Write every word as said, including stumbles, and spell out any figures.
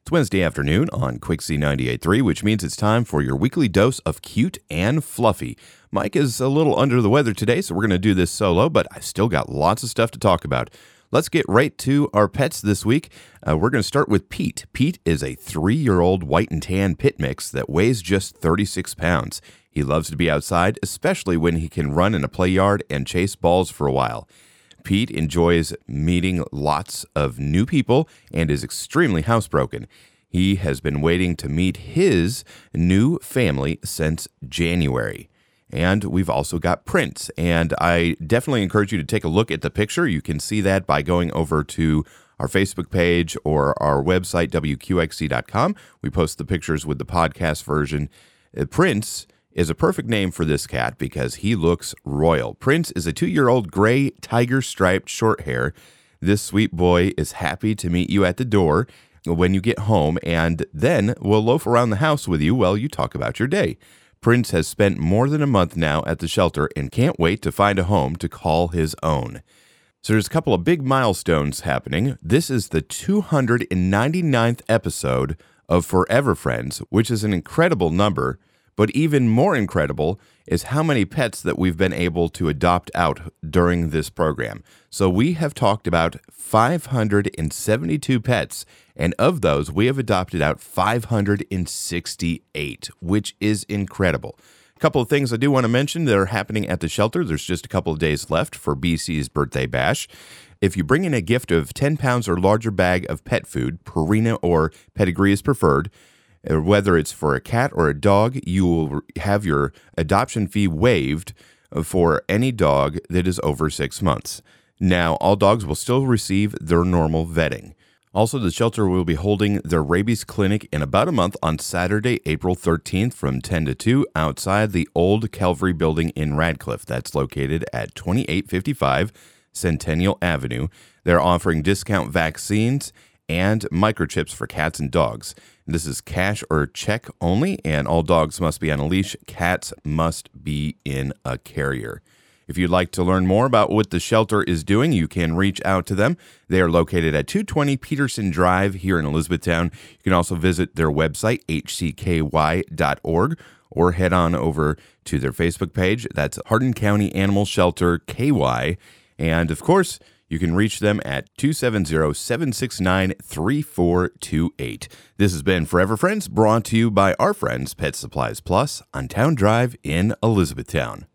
It's Wednesday afternoon on Quixie ninety-eight point three, which means it's time for your weekly dose of cute and fluffy. Mike is a little under the weather today, so we're going to do this solo, but I still got lots of stuff to talk about. Let's get right to our pets this week. Uh, we're going to start with Pete. Pete is a three-year-old white and tan pit mix that weighs just thirty-six pounds. He loves to be outside, especially when he can run in a play yard and chase balls for a while. Pete enjoys meeting lots of new people and is extremely housebroken. He has been waiting to meet his new family since January. And we've also got Prince, and I definitely encourage you to take a look at the picture. You can see that by going over to our Facebook page or our website, W Q X C dot com. We post the pictures with the podcast version. Uh, Prince is a perfect name for this cat because he looks royal. Prince is a two-year-old gray tiger-striped short hair. This sweet boy is happy to meet you at the door when you get home, and then will loaf around the house with you while you talk about your day. Prince has spent more than a month now at the shelter and can't wait to find a home to call his own. So there's a couple of big milestones happening. This is the two hundred ninety-ninth episode of Forever Friends, which is an incredible number. But even more incredible is how many pets that we've been able to adopt out during this program. So we have talked about five hundred seventy-two pets, and of those, we have adopted out five hundred sixty-eight, which is incredible. A couple of things I do want to mention that are happening at the shelter. There's just a couple of days left for B C's birthday bash. If you bring in a gift of ten pounds or larger bag of pet food, Purina or Pedigree is preferred. Whether it's for a cat or a dog, you will have your adoption fee waived for any dog that is over six months. Now, all dogs will still receive their normal vetting. Also, the shelter will be holding their rabies clinic in about a month on Saturday, April thirteenth from ten to two outside the old Calvary building in Radcliffe. That's located at twenty-eight fifty-five Centennial Avenue. They're offering discount vaccines and microchips for cats and dogs. This is cash or check only, and all dogs must be on a leash. Cats must be in a carrier. If you'd like to learn more about what the shelter is doing, you can reach out to them. They are located at two twenty Peterson Drive here in Elizabethtown. You can also visit their website, H C K Y dot org, or head on over to their Facebook page. That's Hardin County Animal Shelter K Y. And, of course, you can reach them at two seven zero, seven six nine, three four two eight. This has been Forever Friends, brought to you by our friends Pet Supplies Plus on Town Drive in Elizabethtown.